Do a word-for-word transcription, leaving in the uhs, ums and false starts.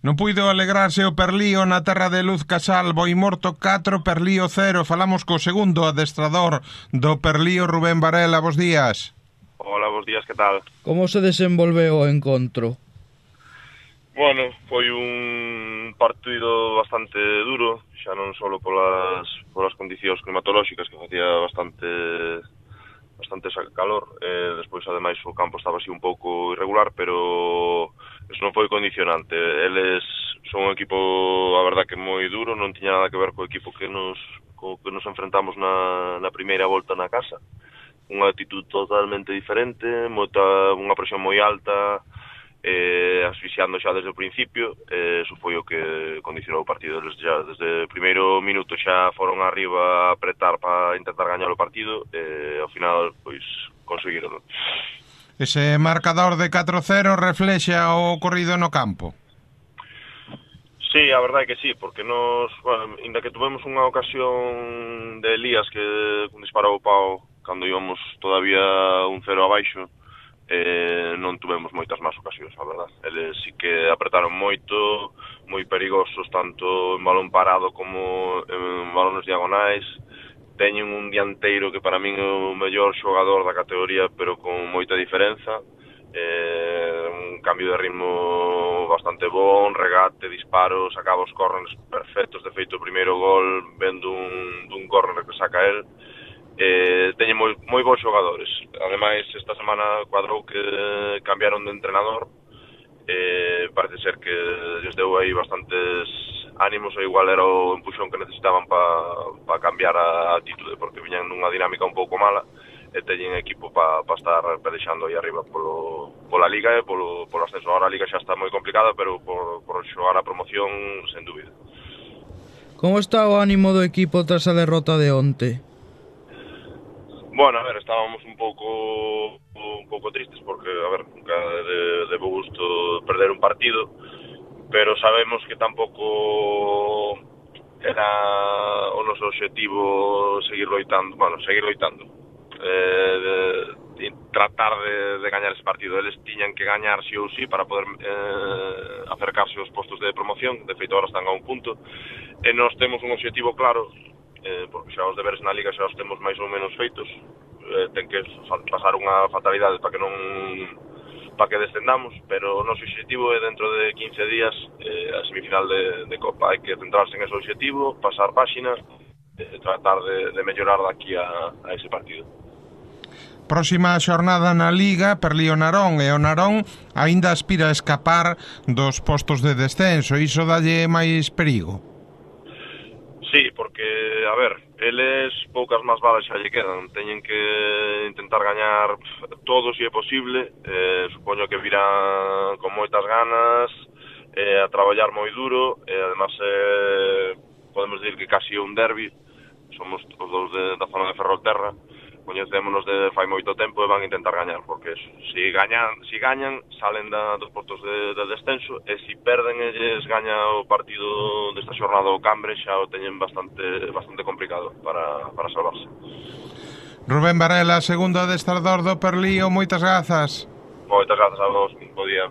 Non puido alegrarse o Perlío na terra de Luz Casal, Boimorto catro, Perlío cero. Falamos co segundo adestrador do Perlío, Rubén Varela. Bos días. Hola, bos días, que tal? Como se desenvolveu o encontro? Bueno, foi un partido bastante duro, xa non só polas, polas condicións climatolóxicas, que facía bastante bastante calor, eh, despois ademais o campo estaba así un pouco irregular, pero eso non foi condicionante. Eles son un equipo, a verdad, que moi duro, non tiña nada que ver co equipo que nos, co que nos enfrentamos na, na primeira volta na casa. Unha actitud totalmente diferente, moita, unha presión moi alta, eh, asfixiando xa desde o principio. Eh, eso foi o que condicionou o partido. Eles xa desde o primeiro minuto xa foron arriba a apretar para intentar gañar o partido, e ao final pois conseguiron. Ese marcador de catro cero reflexa o ocorrido no campo? Sí, a verdade é que sí, porque nos, bueno, inda que tuvemos unha ocasión de Elías que un disparou o pau cando íbamos todavía un cero abaixo, eh, non tuvemos moitas máis ocasións, a verdade. Eles sí que apretaron moito, moi perigosos, tanto en balón parado como en balones diagonais. Teñen un dianteiro que para min é o mellor xogador da categoría, pero con moita diferenza. Eh, un cambio de ritmo bastante bon, regate, disparos, sacaba os córneres perfectos. De feito, o primeiro gol vendo un, dun córner que saca el. Eh, teñen moi, moi bons xogadores. Ademais, esta semana cuadrou que cambiaron de entrenador. Eh, parece ser que lles deu aí bastantes ánimos, e igual era o empuxón que necesitaban para pa cambiar a actitude, porque viñan nunha dinámica un pouco mala, e teñen equipo para pa estar pelexando aí arriba polo, pola Liga e polo, polo ascenso. Ahora a Liga xa está moi complicada, pero por, por xogar a promoción, sen dúbida. Como está o ánimo do equipo tras a derrota de onte? Bueno, a ver, estábamos un pouco un pouco tristes porque, a ver, nunca de, de bo gusto perder un partido, pero sabemos que tampouco era o noso obxectivo seguir loitando, bueno, seguir loitando. Eh, de, de tratar de, de gañar ese partido. Eles tiñan que gañar sí ou sí para poder eh, acercarse aos postos de promoción. De feito, agora están a un punto, e nós temos un obxectivo claro, eh, porque xa os deberes na Liga xa os temos máis ou menos feitos. Eh, ten que pasar unha fatalidade para que non para que descendamos, pero o noso obxectivo é dentro de quince días eh, a semifinal de, de Copa. Hai que centrarse en ese obxectivo, pasar páxinas, eh, tratar de, de mellorar daqui a, a ese partido. Próxima xornada na Liga, Perlío Narón, e o Narón aínda aspira a escapar dos postos de descenso. Iso dalle máis perigo? Sí, porque, a ver, eles poucas máis balas xa lle quedan. Teñen que intentar gañar todo se é posible. Eh, supoño que virán con moitas ganas, eh, a traballar moi duro, e además eh, podemos dir que casi é un derbi. Somos os dous de, da zona de Ferrolterra, coñecémonos de fai moito tempo e van a intentar gañar, porque eso, si gañan, si gañan salen da, dos postos de, de descenso, e si perden eles gaña o partido desta xornada o Cambre, xa o teñen bastante bastante complicado para, para salvarse. Rubén Varela, segundo adestrador do Perlío, moitas grazas. Moitas grazas a vos, bo día.